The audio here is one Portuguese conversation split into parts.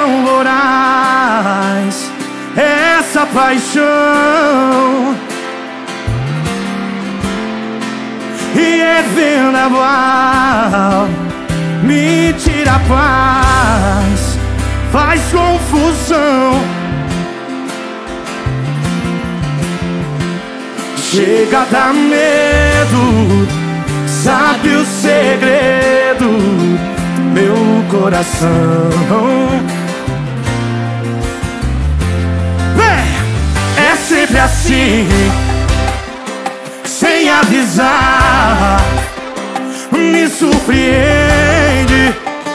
tão voraz, essa paixão, e é vendaval, me tira a paz, faz confusão. Chega a dar medo, sabe o segredo do meu coração. É sempre assim, sem avisar, me surpreende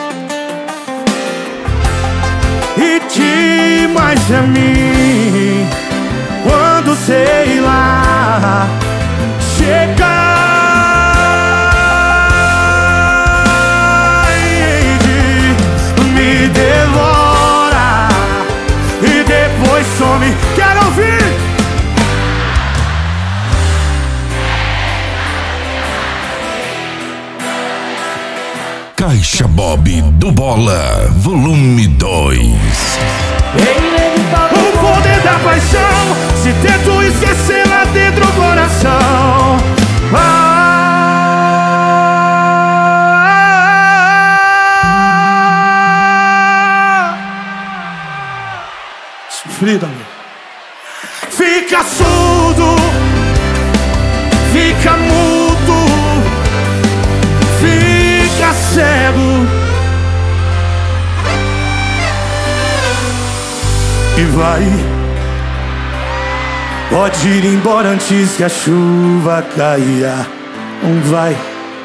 e demais a mim. Quando sei lá, chega e me devora e depois some. Quero ouvir! Caixa Bob do Bola, volume 2. O poder da paixão, se tento esquecer lá dentro do coração. Sofrido, amor. Fica surdo, fica mudo, fica cego e vai. Pode ir embora antes que a chuva caia. Não vai.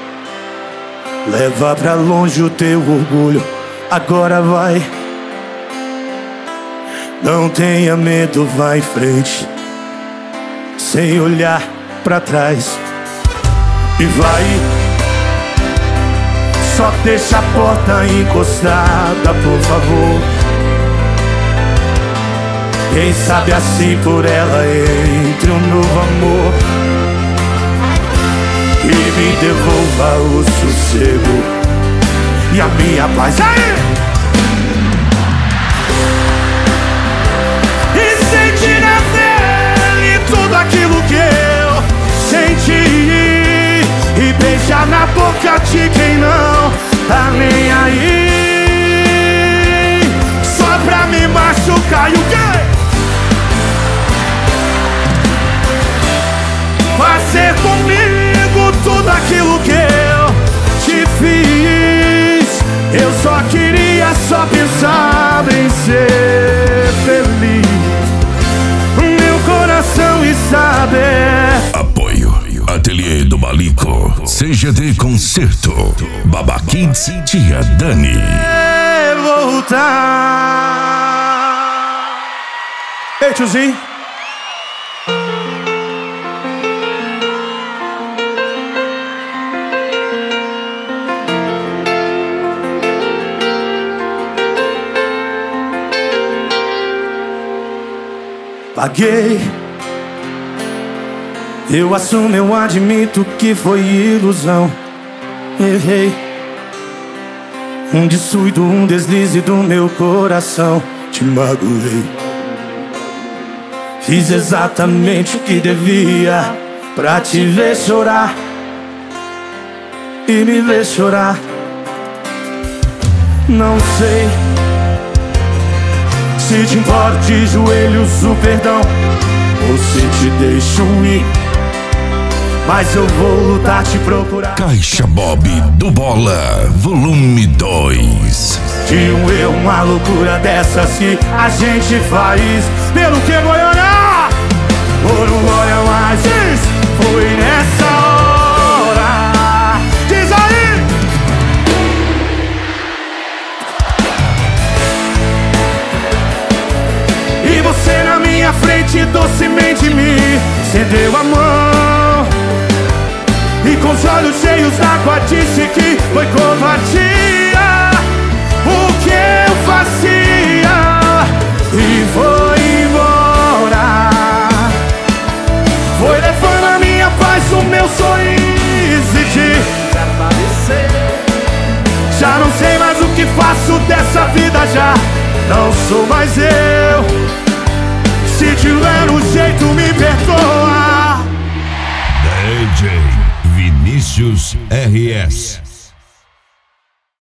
Leva pra longe o teu orgulho. Agora vai. Não tenha medo, vai em frente, sem olhar pra trás. E vai. Só deixa a porta encostada, por favor. Quem sabe assim por ela entre um novo amor e me devolva o sossego e a minha paz. Aí! E senti na pele tudo aquilo que eu senti, e beijar na boca de quem não tá nem aí, só pra me machucar. E o quê? Fazer comigo tudo aquilo que eu te fiz. Eu só queria, só pensava em ser feliz. Meu coração está aberto. Apoio Ateliê do Balico, CGD Concerto, Baba Kids, Tia Dani. Voltar. Ei, tiozinho. Paguei, eu assumo, eu admito que foi ilusão. Errei, um descuido, um deslize do meu coração. Te magoei, fiz exatamente o que devia pra te ver chorar e me ver chorar. Não sei se te imploro de joelhos o perdão ou se te deixo ir, mas eu vou lutar, te procurar. Caixa Bob do Bola, volume 2. De um erro, uma loucura dessas que a gente faz. Pelo que Goiânia, por um olho mais, foi nessa hora. Diz aí! E você na minha frente docemente me cedeu a mão, e com os olhos cheios d'água disse que foi covardia o que eu fazia, e foi embora. Foi levando a minha paz, o meu sorriso e desaparecer. Já não sei mais o que faço dessa vida já. não sou mais eu. Se tiver um jeito, me perdoa. DJ Vinícius RS.